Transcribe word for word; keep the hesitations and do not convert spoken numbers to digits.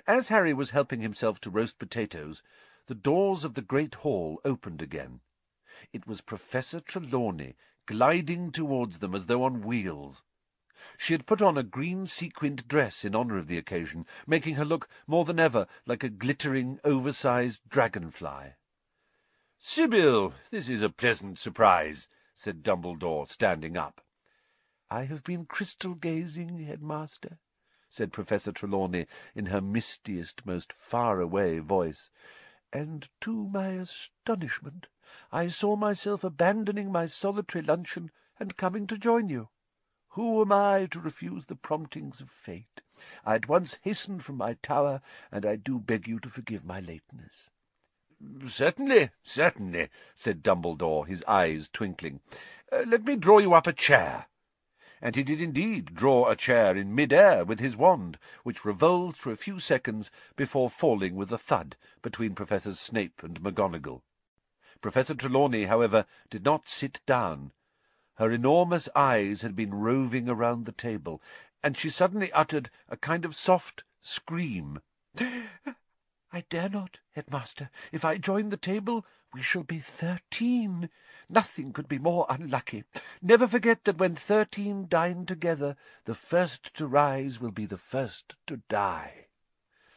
As Harry was helping himself to roast potatoes, the doors of the great hall opened again. It was Professor Trelawney, gliding towards them as though on wheels. She had put on a green sequined dress in honour of the occasion, making her look more than ever like a glittering, oversized dragonfly. "Sybil, this is a pleasant surprise," said Dumbledore, standing up. "I have been crystal-gazing, headmaster," said Professor Trelawney in her mistiest, most far-away voice, "and to my astonishment I saw myself abandoning my solitary luncheon and coming to join you. Who am I to refuse the promptings of fate? I at once hastened from my tower, and I do beg you to forgive my lateness." "Certainly, certainly," said Dumbledore, his eyes twinkling. Uh, "let me draw you up a chair." And he did indeed draw a chair in mid-air with his wand, which revolved for a few seconds before falling with a thud between Professors Snape and McGonagall. Professor Trelawney, however, did not sit down. Her enormous eyes had been roving around the table, and she suddenly uttered a kind of soft scream. "I dare not, headmaster. If I join the table, we shall be thirteen. Nothing could be more unlucky. Never forget that when thirteen dine together, the first to rise will be the first to die."